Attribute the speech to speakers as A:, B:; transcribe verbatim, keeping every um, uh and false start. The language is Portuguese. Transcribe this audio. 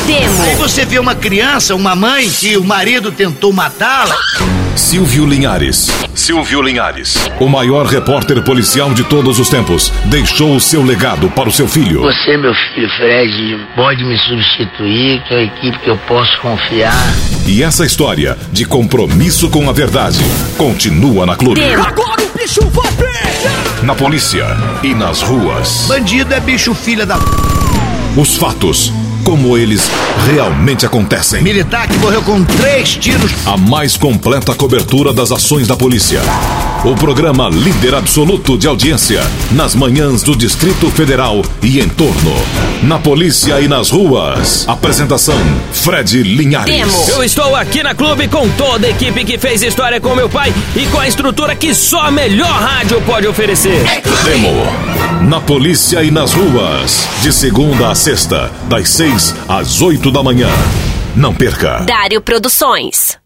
A: Demo.
B: Aí você vê uma criança, uma mãe, que o marido tentou matá-la.
C: Silvio Linhares. Silvio Linhares, o maior repórter policial de todos os tempos, deixou o seu legado para o seu filho.
D: Você, meu filho Fred, pode me substituir, que é uma equipe que eu posso confiar.
C: E essa história de compromisso com a verdade continua na Clube.
A: Demo.
E: Agora o bicho vai pegar!
C: Na polícia e nas ruas.
B: Bandido é bicho filha da...
C: Os fatos, como eles realmente acontecem.
B: Militar que morreu com três tiros.
C: A mais completa cobertura das ações da polícia. O programa líder absoluto de audiência nas manhãs do Distrito Federal e em torno. Na polícia e nas ruas. Apresentação: Fred Linhares.
A: Demo.
E: Eu estou aqui na Clube com toda a equipe que fez história com meu pai e com a estrutura que só a melhor rádio pode oferecer.
C: Demo. Na polícia e nas ruas. De segunda a sexta, das seis às oito da manhã. Não perca.
A: Dário Produções.